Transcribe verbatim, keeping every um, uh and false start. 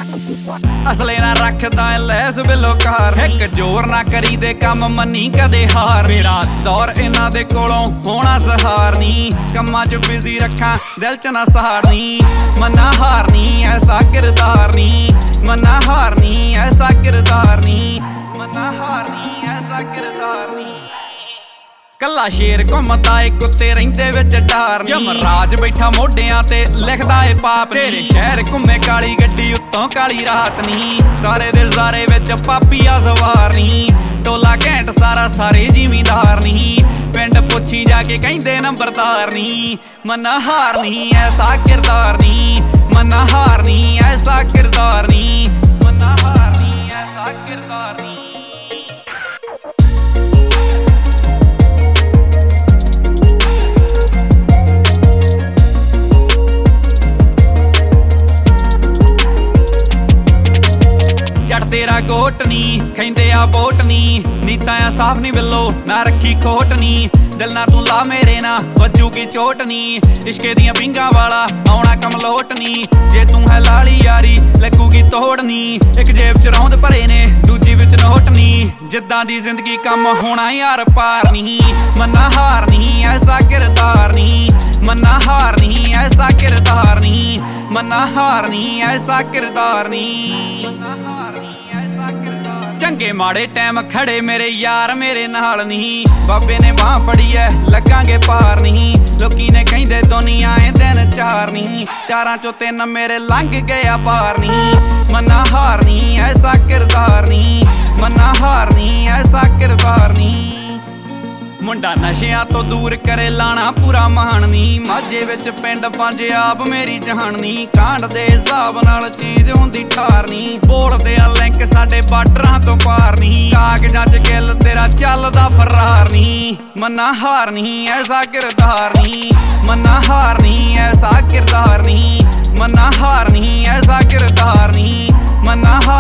असले ना रखदा लैस बिलो कार एक जोर ना करी दे कम मनी कदे हार मेरा दौर इन्हां दे कोलों होना सहारनी कम्मां च बिजी रखा दिल च ना सहारनी मना हारनी ऐसा किरदार नी मना हारनी ऐसा किरदार नी मना हारनी ऐसा किरदार नी कला शेर घुमदा ए कुत्ते रहिंदे विच डार यमराज बैठा मोढियां ते लिखदा ए पाप तेरे शहर घुमे काली गड्डी उत्तों काली रात नी सारे दे सारे विच पापीआ सवार नी टोला घैंट सारा सारे जिमीदार नी पिंड पुछी जाके कहिंदे नंबरदार नी मना हारनी ऐसा किरदार नी मना हारनी ऐसा किरदार नी मना हारनी ऐसा किरदार नी जट तेरा गोट नी कहंदे आ बोट नी नीतां आ साफ नी बिल्लो ना रखी खोट नी दिल ना तू ला मेरे ना वजूगी चोट नी इश्के दियां पिंगां वाला आउणा कमलोट नी जे तू है लाली यारी लगूगी तोड़ नी एक जेब च रौंद भरे ने दूजी विच नोट नी जिद्दां दी जिंदगी कम होना यार पार नी मना हारनी ऐसा किरदार नी मना हारनी ऐसा किरदार नी मना हारनी ऐसा किरदार नी मना हारनी ऐसा किरदार चंगे माड़े टाइम खड़े मेरे यार मेरे नाल नहीं बाबे ने बाह फड़ी है लगांगे पार नहीं लोकी ने कहिंदे दुनिया ए दिन चार नहीं चारां चो तीन मेरे लंघ गया पार नहीं मना हारनी ऐसा किरदार नी मना हारनी ऐसा किरदार नी मुंडा नशियां तो दूर करे लाना पूरा महान नी माझे विच पिंड पंजाब मेरी जहान नी कांड दे हिसाब नाल चीज हुंदी ठार नी बोलदे आ लिंक साडे बार्डरां तो पार नी कागजां च गिल तेरा चलदा फरार नी मना हारनी ऐसा किरदार नी मना हारनी ऐसा किरदार नी मना हारनी ऐसा किरदार नी मना